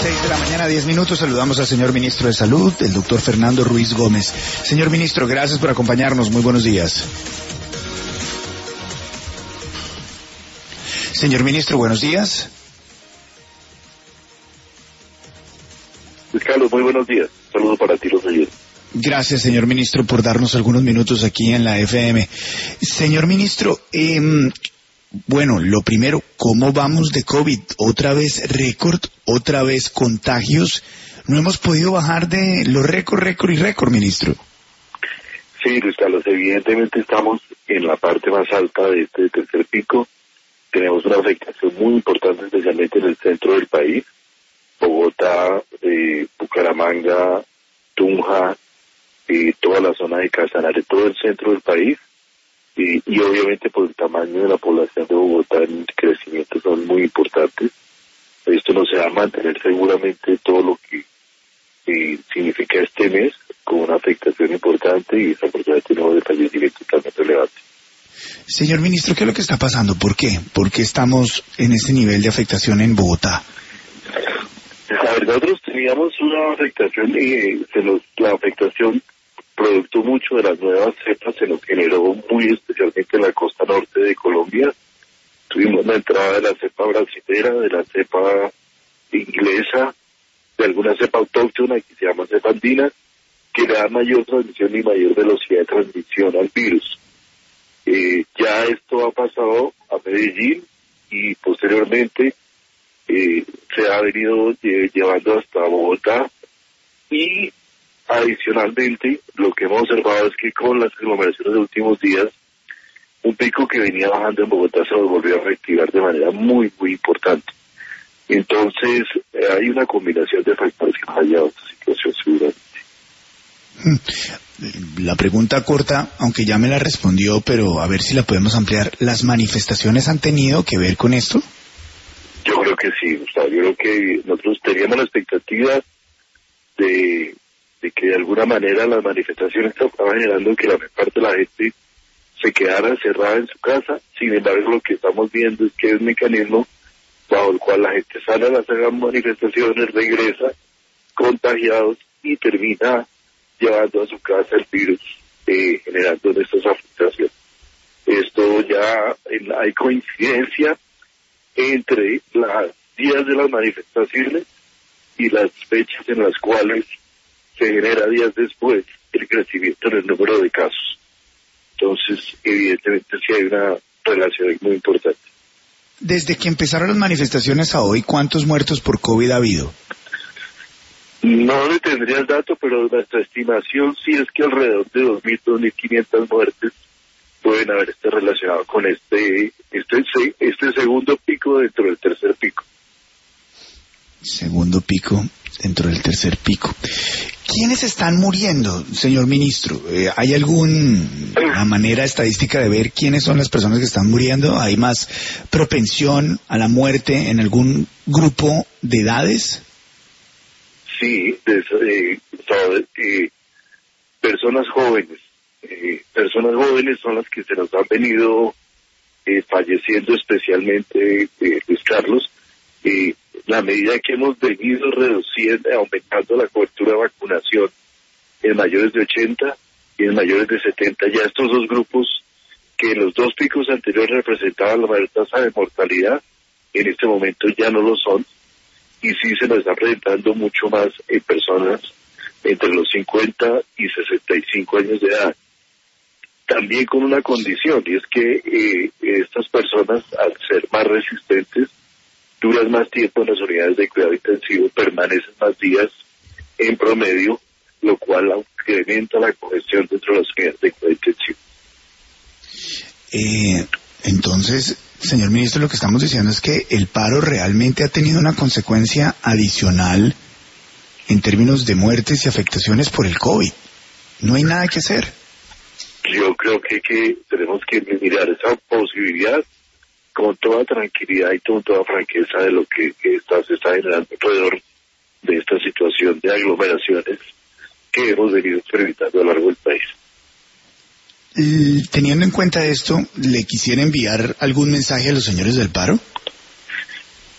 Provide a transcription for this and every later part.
6:10 a.m. Saludamos al señor ministro de Salud, el doctor Fernando Ruiz Gómez. Señor ministro, gracias por acompañarnos. Muy buenos días. Señor ministro, buenos días. Carlos, muy buenos días. Saludos para ti, los oyentes. Gracias, señor ministro, por darnos algunos minutos aquí en la FM. Señor ministro, bueno, lo primero, ¿cómo vamos de COVID? ¿Otra vez récord? ¿Otra vez contagios? No hemos podido bajar de los récord, ministro. Sí, Luis Carlos, evidentemente estamos en la parte más alta de este tercer pico. Tenemos una afectación muy importante, especialmente en el centro del país. Bogotá, Bucaramanga, Tunja, toda la zona de Casanare, todo el centro del país. Y obviamente por el tamaño de la población de Bogotá en crecimiento son muy importantes. Esto no se va a mantener seguramente todo lo que significa este mes, con una afectación importante y desafortunadamente un número de fallecimientos también relevante. Señor ministro, ¿qué es lo que está pasando? ¿Por qué? ¿Por qué estamos en ese nivel de afectación en Bogotá? A ver, nosotros teníamos una afectación la afectación producto mucho de las nuevas cepas, se nos generó muy especialmente en la costa norte de Colombia. Tuvimos la entrada de la cepa brasilera, de la cepa inglesa, de alguna cepa autóctona que se llama cepa andina, que le da mayor transmisión y mayor velocidad de transmisión al virus. Ya esto ha pasado a Medellín y posteriormente se ha venido llevando hasta Bogotá, y adicionalmente lo que hemos observado es que con las aglomeraciones de últimos días, un pico que venía bajando en Bogotá se nos volvió a reactivar de manera muy, muy importante. Entonces hay una combinación de factores que han hallado esta situación seguramente. La pregunta corta, aunque ya me la respondió, pero a ver si la podemos ampliar. ¿Las manifestaciones han tenido que ver con esto? Yo creo que sí, Gustavo. Yo creo que nosotros teníamos la expectativa de que de alguna manera las manifestaciones estaban generando que la mayor parte de la gente se quedara encerrada en su casa. Sin embargo, lo que estamos viendo es que es un mecanismo bajo el cual la gente sale a las manifestaciones, regresa contagiados y termina llevando a su casa el virus, generando estas afectaciones. Esto ya hay coincidencia entre los días de las manifestaciones y las fechas en las cuales se genera días después el crecimiento en el número de casos. Entonces, evidentemente sí hay una relación muy importante. Desde que empezaron las manifestaciones a hoy, ¿cuántos muertos por COVID ha habido? No le tendría el dato, pero nuestra estimación sí es que alrededor de 2.000, 2.500 muertes pueden haber relacionado con este segundo pico dentro del tercer pico. Segundo pico dentro del tercer pico. ¿Quiénes están muriendo, señor ministro? ¿Hay alguna manera estadística de ver quiénes son las personas que están muriendo? ¿Hay más propensión a la muerte en algún grupo de edades? Sí, personas jóvenes. Personas jóvenes son las que se nos han venido falleciendo, especialmente, Luis Carlos. La medida que hemos venido reduciendo, aumentando la cobertura de vacunación en mayores de 80 y en mayores de 70, ya estos dos grupos que en los dos picos anteriores representaban la mayor tasa de mortalidad, en este momento ya no lo son, y sí se nos está presentando mucho más en personas entre los 50 y 65 años de edad. También con una condición, y es que estas personas, al ser más resistentes, duran más tiempo en las unidades de cuidado intensivo, permanecen más días en promedio, lo cual incrementa la congestión dentro de las unidades de cuidado intensivo. Entonces, señor ministro, lo que estamos diciendo es que el paro realmente ha tenido una consecuencia adicional en términos de muertes y afectaciones por el COVID. No hay nada que hacer. Yo creo que tenemos que mirar esa posibilidad con toda tranquilidad y con toda franqueza de lo que se está generando alrededor de esta situación de aglomeraciones que hemos venido experimentando a lo largo del país. Teniendo en cuenta esto, ¿le quisiera enviar algún mensaje a los señores del paro? Pues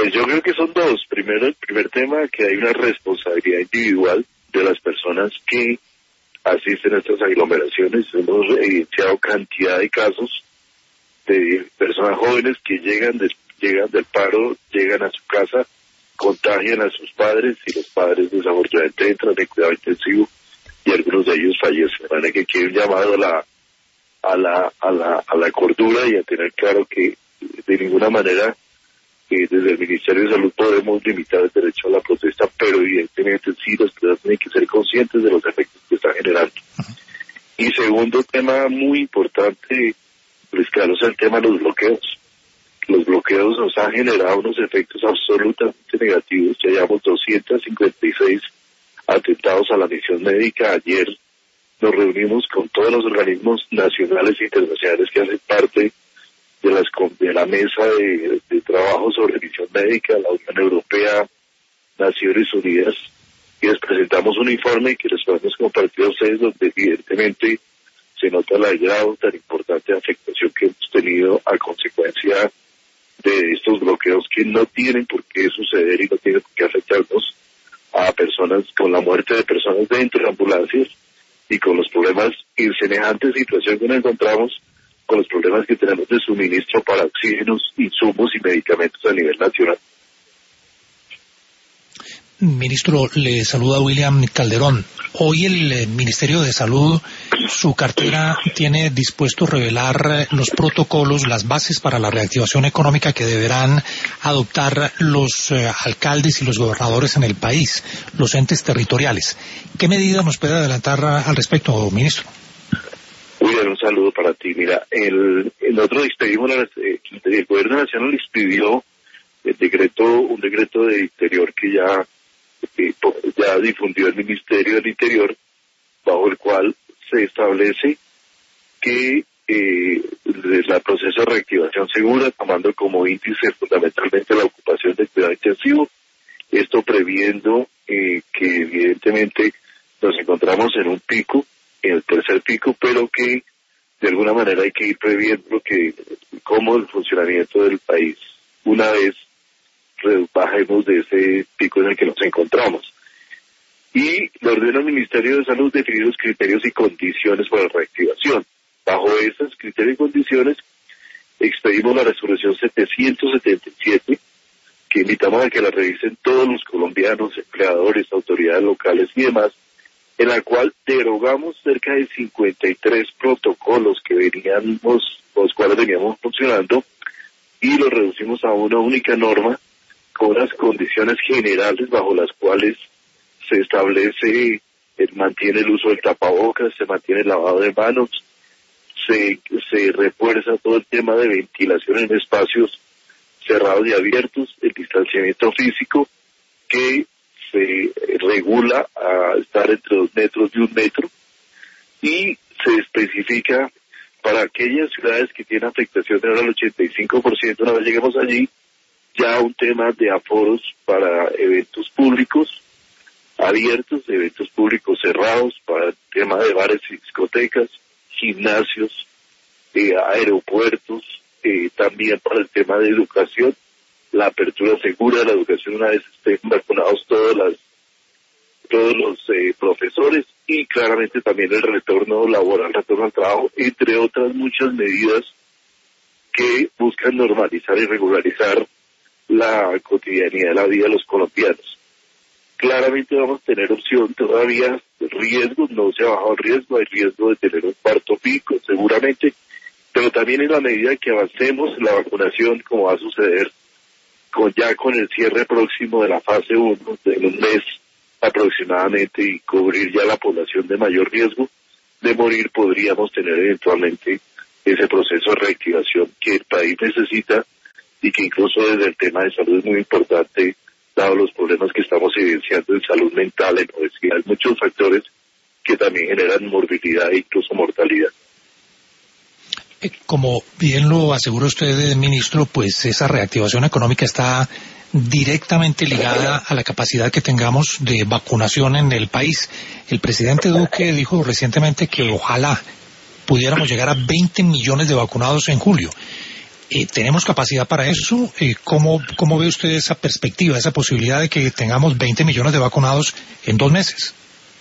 Pues yo creo que son dos. Primero, el primer tema, que hay una responsabilidad individual de las personas que asisten a estas aglomeraciones. Hemos evidenciado cantidad de casos de personas jóvenes que llegan del paro, llegan a su casa, contagian a sus padres y los padres desafortunadamente entran en cuidado intensivo y algunos de ellos fallecen. De manera que quiero un llamado a la cordura y a tener claro que de ninguna manera desde el Ministerio de Salud podemos limitar el derecho a la protesta, pero evidentemente sí las personas tienen que ser conscientes de los efectos que está generando. Y segundo tema muy importante, pues claro, es el tema de los bloqueos. Los bloqueos nos han generado unos efectos absolutamente negativos. Ya llevamos 256 atentados a la misión médica. Ayer nos reunimos con todos los organismos nacionales e internacionales que hacen parte de la mesa de trabajo sobre misión médica, la Unión Europea, Naciones Unidas, y les presentamos un informe que les podemos compartir a ustedes, donde evidentemente se nota el grado tan importante de afectación que hemos tenido a consecuencia de estos bloqueos que no tienen por qué suceder y no tienen por qué afectarnos a personas, con la muerte de personas dentro de ambulancias y con los problemas en semejante situación que nos encontramos, con los problemas que tenemos de suministro para oxígenos, insumos y medicamentos a nivel nacional. Ministro, le saluda William Calderón. Hoy el Ministerio de Salud, su cartera tiene dispuesto revelar los protocolos, las bases para la reactivación económica que deberán adoptar los alcaldes y los gobernadores en el país, los entes territoriales. ¿Qué medida nos puede adelantar al respecto, ministro? William, un saludo para ti. Mira, nosotros expedimos, el Gobierno Nacional expidió un decreto de Interior que ya difundió el Ministerio del Interior, bajo el cual se establece que el proceso de reactivación segura, tomando como índice fundamentalmente la ocupación del cuidado intensivo, esto previendo que evidentemente nos encontramos en un pico, en el tercer pico, pero que de alguna manera hay que ir previendo cómo el funcionamiento del país, una vez bajemos de ese pico en el que nos encontramos. Y le ordena al Ministerio de Salud definir los criterios y condiciones para la reactivación. Bajo esos criterios y condiciones, expedimos la resolución 777, que invitamos a que la revisen todos los colombianos, empleadores, autoridades locales y demás, en la cual derogamos cerca de 53 protocolos los cuales veníamos funcionando, y los reducimos a una única norma con las condiciones generales bajo las cuales se establece, mantiene el uso del tapabocas, se mantiene el lavado de manos, se refuerza todo el tema de ventilación en espacios cerrados y abiertos, el distanciamiento físico, que se regula a estar entre 2 metros y 1 metro, y se especifica para aquellas ciudades que tienen afectación de ahora al 85%, una vez lleguemos allí, ya un tema de aforos para eventos públicos abiertos, eventos públicos cerrados, para el tema de bares y discotecas, gimnasios, aeropuertos, también para el tema de educación, la apertura segura de la educación una vez estén vacunados todos los profesores, y claramente también el retorno laboral, retorno al trabajo, entre otras muchas medidas que buscan normalizar y regularizar la cotidianidad de la vida de los colombianos. Claramente vamos a tener opción todavía, riesgos, no se ha bajado el riesgo, hay riesgo de tener un cuarto pico seguramente, pero también en la medida que avancemos en la vacunación, como va a suceder con el cierre próximo de la fase 1, en un mes aproximadamente, y cubrir ya la población de mayor riesgo de morir, podríamos tener eventualmente ese proceso de reactivación que el país necesita, y que incluso desde el tema de salud es muy importante, dado los problemas que estamos evidenciando en salud mental, en obesidad, hay muchos factores que también generan morbilidad e incluso mortalidad. Como bien lo asegura usted, ministro, pues esa reactivación económica está directamente ligada a la capacidad que tengamos de vacunación en el país. El presidente Duque dijo recientemente que ojalá pudiéramos llegar a 20 millones de vacunados en julio. ¿Tenemos capacidad para eso? ¿Cómo ve usted esa perspectiva, esa posibilidad de que tengamos 20 millones de vacunados en 2 meses?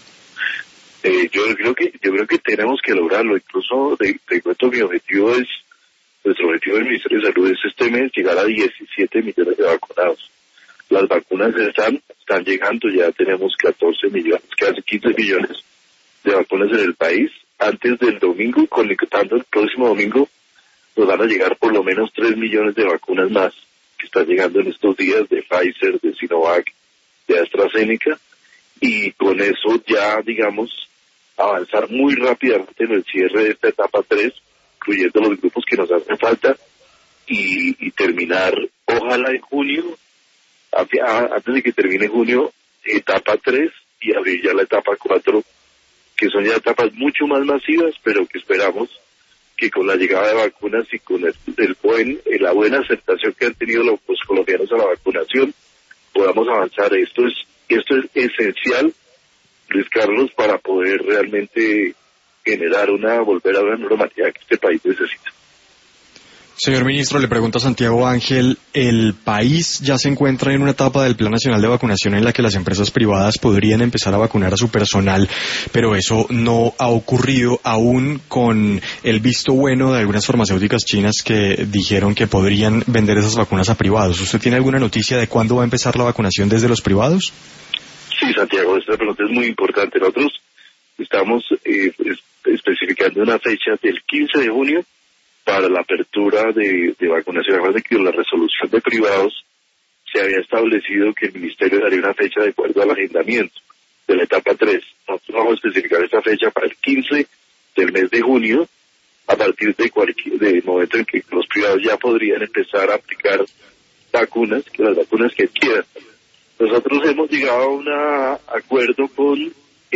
Yo creo que tenemos que lograrlo. Incluso te cuento, nuestro objetivo del Ministerio de Salud es este mes llegar a 17 millones de vacunados. Las vacunas están llegando, ya tenemos 14 millones, casi 15 millones de vacunas en el país. Antes del domingo, conectando el próximo domingo, nos van a llegar por lo menos 3 millones de vacunas más que están llegando en estos días, de Pfizer, de Sinovac, de AstraZeneca, y con eso ya, digamos, avanzar muy rápidamente en el cierre de esta etapa 3, incluyendo los grupos que nos hacen falta, y terminar, ojalá en junio, antes de que termine junio, etapa 3 y abrir ya la etapa 4, que son ya etapas mucho más masivas, pero que esperamos que con la llegada de vacunas y con la buena aceptación que han tenido los colombianos a la vacunación, podamos avanzar. Esto es esencial, Luis Carlos, para poder realmente volver a una normalidad que este país necesita. Señor ministro, le pregunto a Santiago Ángel, el país ya se encuentra en una etapa del Plan Nacional de Vacunación en la que las empresas privadas podrían empezar a vacunar a su personal, pero eso no ha ocurrido aún, con el visto bueno de algunas farmacéuticas chinas que dijeron que podrían vender esas vacunas a privados. ¿Usted tiene alguna noticia de cuándo va a empezar la vacunación desde los privados? Sí, Santiago, esta pregunta es muy importante. Nosotros estamos especificando una fecha del 15 de junio para la apertura de vacunación. Además de que la resolución de privados se había establecido que el Ministerio daría una fecha de acuerdo al agendamiento de la etapa 3. Nosotros vamos a especificar esta fecha para el 15 del mes de junio, a partir del momento en que los privados ya podrían empezar a aplicar vacunas, las vacunas que quieran. Nosotros hemos llegado a un acuerdo con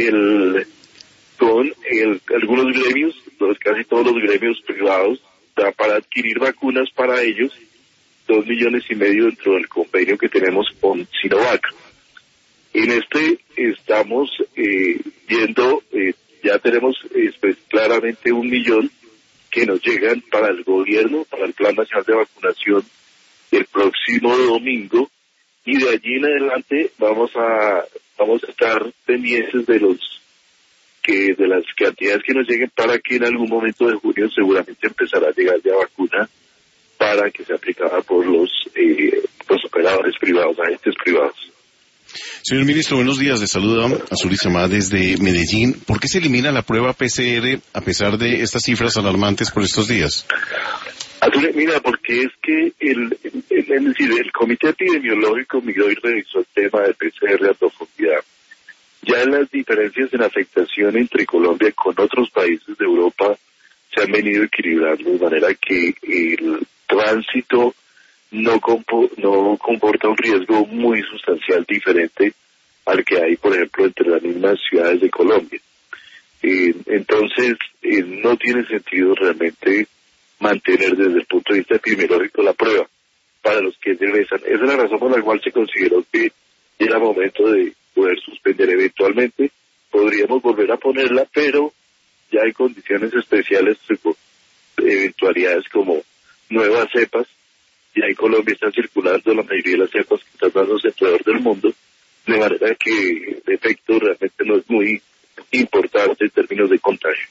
algunos gremios, casi todos los gremios privados, para adquirir vacunas para ellos, 2,5 millones dentro del convenio que tenemos con Sinovac. En estamos viendo, ya tenemos claramente 1 millón que nos llegan para el gobierno, para el Plan Nacional de Vacunación el próximo domingo, y de allí en adelante vamos a estar pendientes de las cantidades que nos lleguen, para que en algún momento de junio seguramente empezará a llegar ya vacuna para que sea aplicada por los operadores privados, agentes privados. Señor ministro, buenos días. Le saluda Azul Isamá desde Medellín. ¿Por qué se elimina la prueba PCR a pesar de estas cifras alarmantes por estos días? Azul, mira, porque es que el Comité Epidemiológico miró y revisó el tema de PCR a profundidad. Ya en las diferencias en afectación entre Colombia con otros países de Europa se han venido equilibrando, de manera que el tránsito no comporta un riesgo muy sustancial diferente al que hay, por ejemplo, entre las mismas ciudades de Colombia. Entonces, no tiene sentido realmente mantener desde el punto de vista epidemiológico la prueba para los que regresan. Esa es la razón por la cual se consideró que era momento de poder suspender. Eventualmente podríamos volver a ponerla, pero ya hay condiciones especiales, eventualidades como nuevas cepas. Ya en Colombia están circulando la mayoría de las cepas que están dándose alrededor del mundo, de manera que el efecto realmente no es muy importante en términos de contagio.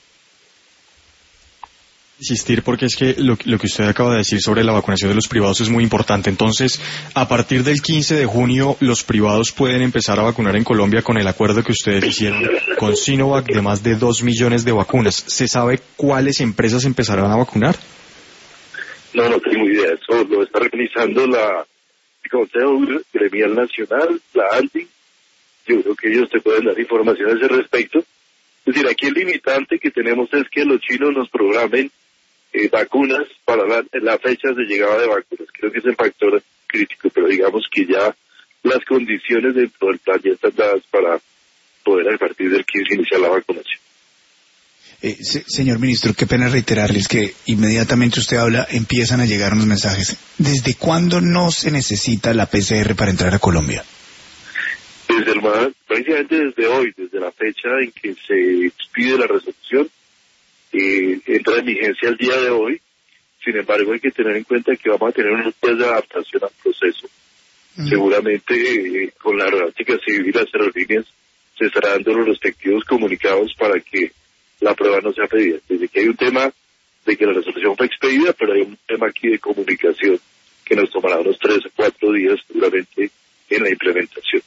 Insistir, porque es que lo que usted acaba de decir sobre la vacunación de los privados es muy importante. Entonces, a partir del 15 de junio, los privados pueden empezar a vacunar en Colombia con el acuerdo que ustedes hicieron con Sinovac de más de 2 millones de vacunas. ¿Se sabe cuáles empresas empezarán a vacunar? No tengo idea. Eso lo está realizando el Consejo Gremial Nacional, la ANDI. Yo creo que ellos te pueden dar información a ese respecto. Es decir, aquí el limitante que tenemos es que los chinos nos programen vacunas para las fechas de llegada de vacunas. Creo que es el factor crítico, pero digamos que ya las condiciones dentro del plan ya están dadas para poder a partir del 15 iniciar la vacunación. Señor ministro, qué pena reiterarles que inmediatamente usted habla, empiezan a llegar unos mensajes. ¿Desde cuándo no se necesita la PCR para entrar a Colombia? Prácticamente desde hoy, desde la fecha en que se expide la resolución, entra en vigencia el día de hoy, Sin embargo, hay que tener en cuenta que vamos a tener unos días de adaptación al proceso. Seguramente con la aeronáutica civil y las aerolíneas se estarán dando los respectivos comunicados para que la prueba no sea pedida. Desde que hay un tema de que la resolución fue expedida, pero hay un tema aquí de comunicación que nos tomará unos 3 o 4 días seguramente en la implementación.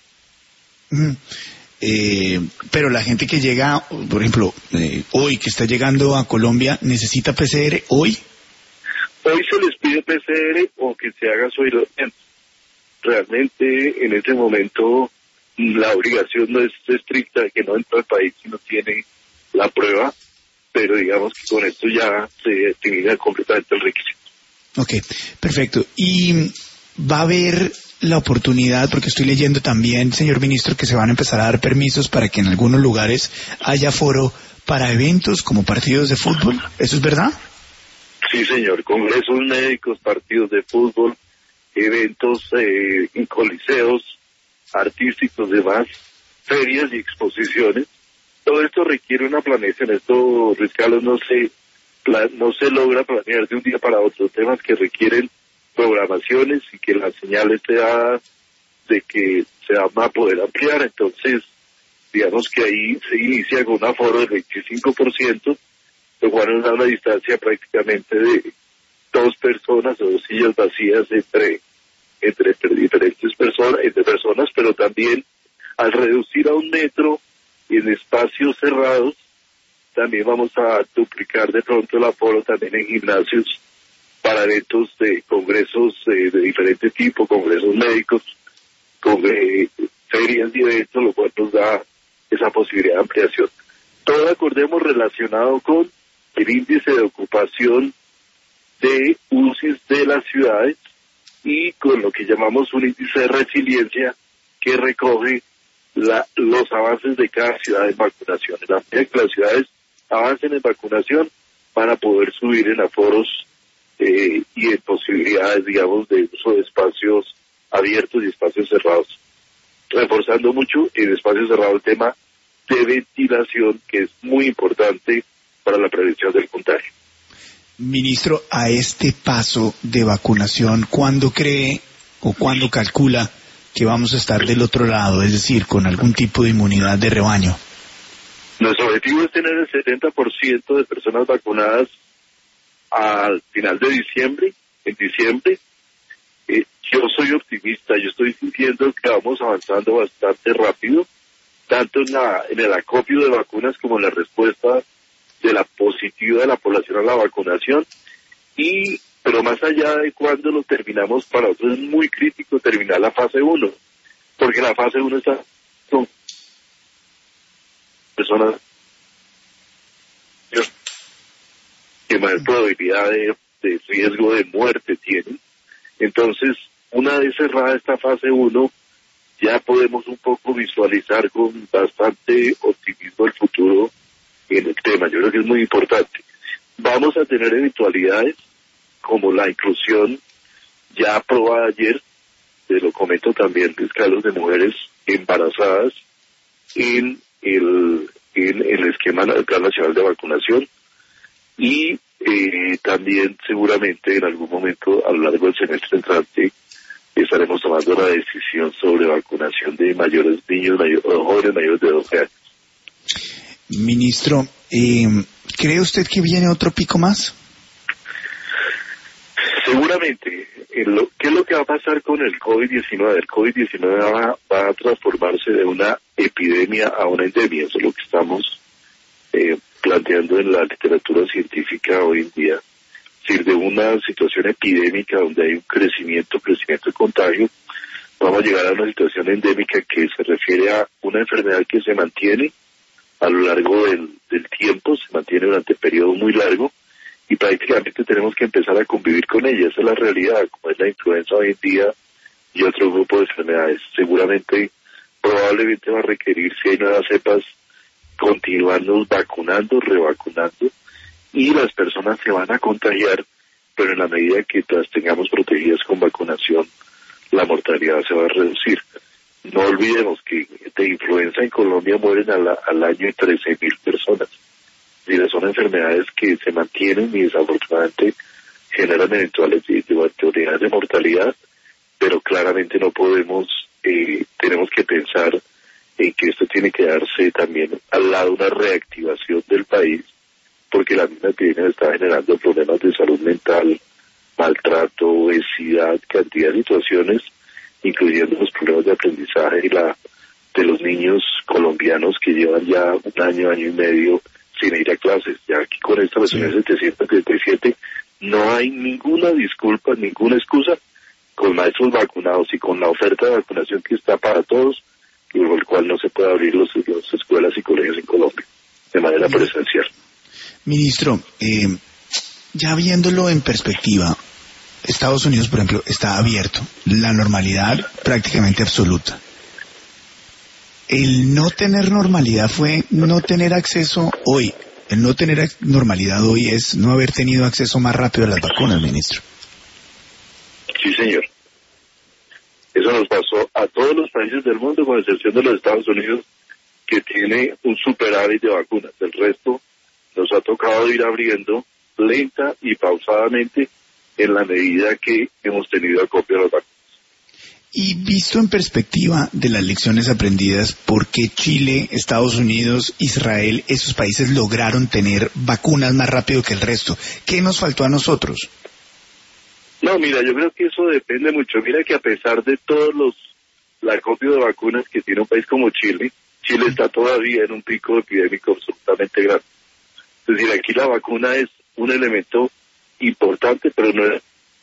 Pero la gente que llega, por ejemplo, hoy que está llegando a Colombia, ¿necesita PCR hoy? Hoy se les pide PCR o que se haga su aislamiento. Realmente en este momento la obligación no es estricta de que no entra al país si no tiene la prueba, pero digamos que con esto ya se elimina completamente el requisito. Ok, perfecto. Y va a haber la oportunidad, porque estoy leyendo también, señor ministro, que se van a empezar a dar permisos para que en algunos lugares haya aforo para eventos como partidos de fútbol. ¿Eso es verdad? Sí, señor. Congresos médicos, partidos de fútbol, eventos en coliseos, artísticos, demás, ferias y exposiciones. Todo esto requiere una planeación. Esto, Luis Carlos, no se logra planear de un día para otro. Temas que requieren programaciones y que la señal esté dada de que se va a poder ampliar. Entonces, digamos que ahí se inicia con un aforo del 25%, lo cual nos da una distancia prácticamente de 2 personas o 2 sillas vacías entre diferentes personas, pero también al reducir a 1 metro en espacios cerrados, también vamos a duplicar de pronto el aforo también en gimnasios para eventos de congresos de diferente tipo, congresos médicos, ferias y eventos, lo cual nos da esa posibilidad de ampliación. Todo, acordemos, relacionado con el índice de ocupación de UCIs de las ciudades y con lo que llamamos un índice de resiliencia que recoge los avances de cada ciudad en vacunación. En la medida que las ciudades avancen en vacunación, van a poder subir en aforos y en posibilidades, digamos, de uso de espacios abiertos y espacios cerrados. Reforzando mucho en espacios cerrados el tema de ventilación, que es muy importante para la prevención del contagio. Ministro, a este paso de vacunación, ¿cuándo cree o cuándo calcula que vamos a estar del otro lado, es decir, con algún tipo de inmunidad de rebaño? Nuestro objetivo es tener el 70% de personas vacunadas al final de diciembre. En diciembre, yo soy optimista, yo estoy sintiendo que vamos avanzando bastante rápido, tanto en el acopio de vacunas como en la respuesta de la positiva de la población a la vacunación, pero más allá de cuándo lo terminamos, para nosotros es muy crítico terminar la fase 1, porque la fase 1 está con personas que más probabilidad de riesgo de muerte tienen. Entonces, una vez cerrada esta fase 1, ya podemos un poco visualizar con bastante optimismo el futuro en el tema. Yo creo que es muy importante. Vamos a tener eventualidades como la inclusión ya aprobada ayer, te lo comento también, Carlos, de mujeres embarazadas en el esquema del Plan Nacional de Vacunación y también seguramente en algún momento a lo largo del semestre entrante estaremos tomando la decisión sobre vacunación de mayores niños, jóvenes mayores de 12 años. Ministro, ¿cree usted que viene otro pico más? Seguramente. ¿Qué es lo que va a pasar con el COVID-19? El COVID-19 va a transformarse de una epidemia a una endemia. Eso es lo que estamos planteando en la literatura científica hoy en día. Es decir, de una situación epidémica donde hay un crecimiento de contagio, vamos a llegar a una situación endémica que se refiere a una enfermedad que se mantiene a lo largo del tiempo, se mantiene durante periodo muy largo y prácticamente tenemos que empezar a convivir con ella. Esa es la realidad, como es la influenza hoy en día y otro grupo de enfermedades. Seguramente, probablemente va a requerir, si hay nuevas cepas, continuarnos vacunando, revacunando, y las personas se van a contagiar, pero en la medida que las tengamos protegidas con vacunación, la mortalidad se va a reducir. No olvidemos que de influenza en Colombia mueren al año 13.000 personas. Y son enfermedades que se mantienen y desafortunadamente generan eventuales teorías de mortalidad, pero claramente no podemos, tenemos que pensar en que esto tiene que darse también al lado de una reactivación del país, porque la misma epidemia está generando problemas de salud mental, maltrato, obesidad, cantidad de situaciones, incluyendo los problemas de aprendizaje de los niños colombianos que llevan ya un año y medio sin ir a clases. Ya aquí con esta resolución 737 no hay ninguna disculpa, ninguna excusa con maestros vacunados y con la oferta de vacunación que está para todos, por el cual no se puede abrir las escuelas y colegios en Colombia de manera presencial. Ministro, ya viéndolo en perspectiva, Estados Unidos, por ejemplo, está abierto, la normalidad prácticamente absoluta. El no tener normalidad fue no tener acceso hoy. El no tener normalidad hoy es no haber tenido acceso más rápido a las vacunas, ministro. Sí, señor. Eso nos pasó a todos los países del mundo, con excepción de los Estados Unidos, que tiene un superávit de vacunas. El resto nos ha tocado ir abriendo lenta y pausadamente en la medida que hemos tenido acopio de las vacunas. Y visto en perspectiva de las lecciones aprendidas, ¿por qué Chile, Estados Unidos, Israel, esos países lograron tener vacunas más rápido que el resto? ¿Qué nos faltó a nosotros? No, mira, yo creo que eso depende mucho. Mira que a pesar de todos el acopio de vacunas que tiene un país como Chile, Chile está todavía en un pico epidémico absolutamente grande. Es decir, aquí la vacuna es un elemento importante, pero no es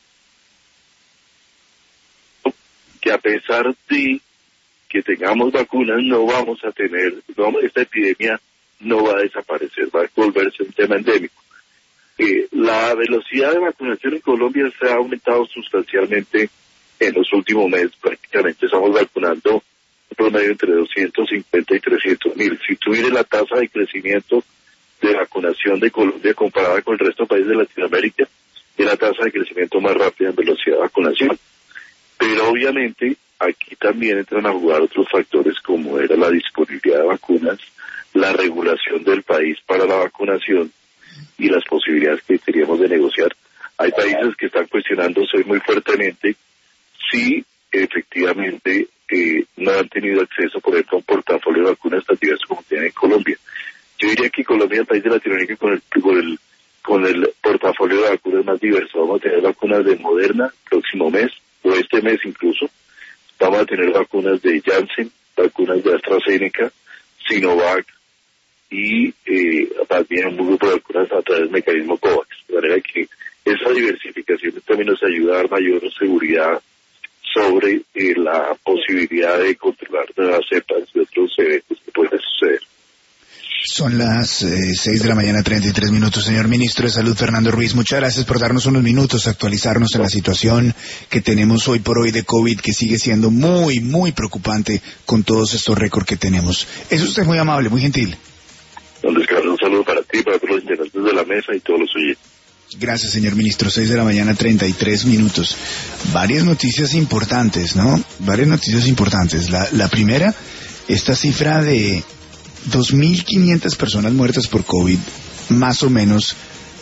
que a pesar de que tengamos vacunas no vamos a tener, esta epidemia no va a desaparecer, va a volverse un tema endémico. La velocidad de vacunación en Colombia se ha aumentado sustancialmente en los últimos meses. Prácticamente estamos vacunando un promedio entre 250 y 300 mil. Si tuviera la tasa de crecimiento de vacunación de Colombia comparada con el resto de países de Latinoamérica, es la tasa de crecimiento más rápida en velocidad de vacunación. Pero obviamente aquí también entran a jugar otros factores como era la disponibilidad de vacunas, la regulación del país para la vacunación y las posibilidades que teníamos de negociar. Hay países que están cuestionándose muy fuertemente si efectivamente no han tenido acceso, por ejemplo, a un portafolio de vacunas tan diverso como tiene en Colombia. Yo diría que Colombia es el país de Latinoamérica con el portafolio de vacunas más diverso. Vamos a tener vacunas de Moderna el próximo mes, o este mes incluso. Vamos a tener vacunas de Janssen, vacunas de AstraZeneca, Sinovac y también un grupo de vacunas a través del mecanismo COVAX. De manera que esa diversificación también nos ayuda a dar mayor seguridad sobre la posibilidad de controlar nuevas cepas y otros eventos que pueden suceder. Son las 6 de la mañana, 33 minutos. Señor Ministro de Salud, Fernando Ruiz, muchas gracias por darnos unos minutos, actualizarnos en la situación que tenemos hoy por hoy de COVID, que sigue siendo muy, muy preocupante con todos estos récords que tenemos. Es usted muy amable, muy gentil. Don Descarlos, un saludo para ti, para todos los integrantes de la mesa y todos los oyentes. Gracias, señor ministro. 6 de la mañana, 33 minutos. Varias noticias importantes, ¿no? Varias noticias importantes. La primera, esta cifra de 2.500 personas muertas por COVID, más o menos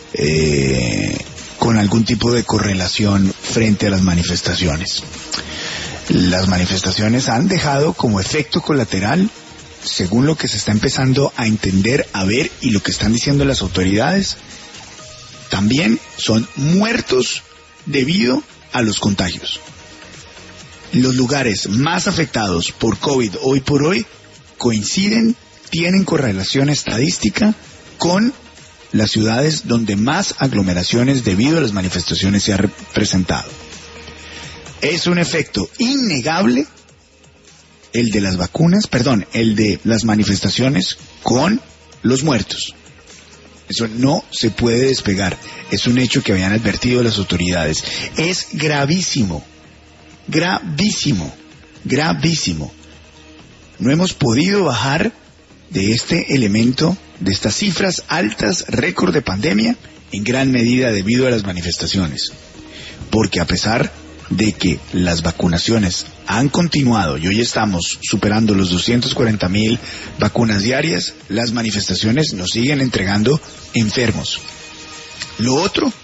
con algún tipo de correlación frente a las manifestaciones. Las manifestaciones han dejado como efecto colateral, según lo que se está empezando a entender, a ver, y lo que están diciendo las autoridades, también son muertos debido a los contagios. Los lugares más afectados por COVID hoy por hoy coinciden, tienen correlación estadística con las ciudades donde más aglomeraciones debido a las manifestaciones se han presentado. Es un efecto innegable el de las vacunas, el de las manifestaciones con los muertos. Eso no se puede despegar. Es un hecho que habían advertido las autoridades. Es gravísimo, gravísimo, gravísimo. No hemos podido bajar de este elemento, de estas cifras altas, récord de pandemia, en gran medida debido a las manifestaciones. Porque a pesar de que las vacunaciones han continuado y hoy estamos superando los 240,000 vacunas diarias, las manifestaciones nos siguen entregando enfermos. Lo otro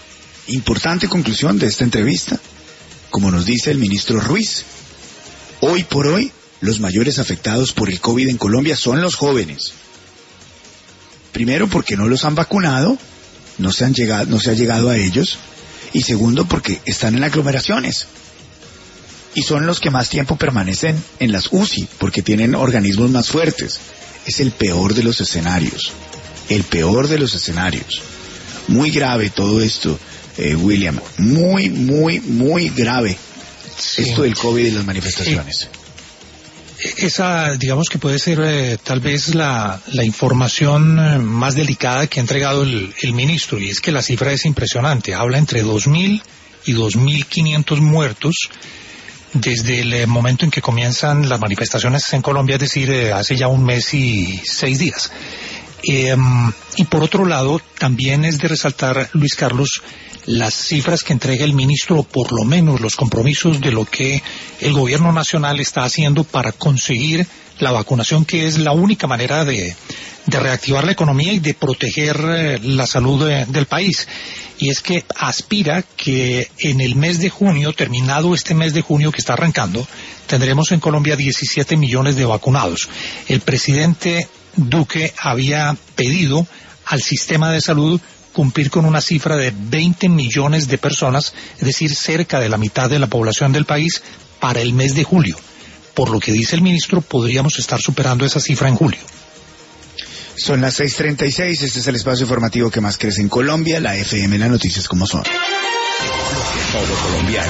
Importante conclusión de esta entrevista, como nos dice el ministro Ruiz. Hoy por hoy, los mayores afectados por el COVID en Colombia son los jóvenes. Primero, porque no los han vacunado, no se ha llegado a ellos. Y segundo, porque están en aglomeraciones. Y son los que más tiempo permanecen en las UCI, porque tienen organismos más fuertes. Es el peor de los escenarios. El peor de los escenarios. Muy grave todo esto, William. Muy, muy, muy grave. Sí. Esto del COVID y las manifestaciones. Esa, digamos que puede ser tal vez la información más delicada que ha entregado el ministro, y es que la cifra es impresionante. Habla entre 2.000 y 2.500 muertos desde el momento en que comienzan las manifestaciones en Colombia, es decir, hace ya 1 mes y 6 días. Y por otro lado, también es de resaltar, Luis Carlos, las cifras que entrega el ministro, o por lo menos los compromisos de lo que el gobierno nacional está haciendo para conseguir la vacunación, que es la única manera de reactivar la economía y de proteger la salud del país. Y es que aspira que en el mes de junio, terminado este mes de junio que está arrancando, tendremos en Colombia 17 millones de vacunados. El presidente Duque había pedido al sistema de salud cumplir con una cifra de 20 millones de personas, es decir, cerca de la mitad de la población del país, para el mes de julio. Por lo que dice el ministro, podríamos estar superando esa cifra en julio. Son las 6:36, este es el espacio informativo que más crece en Colombia, la FM, las noticias como son. Todo colombiano.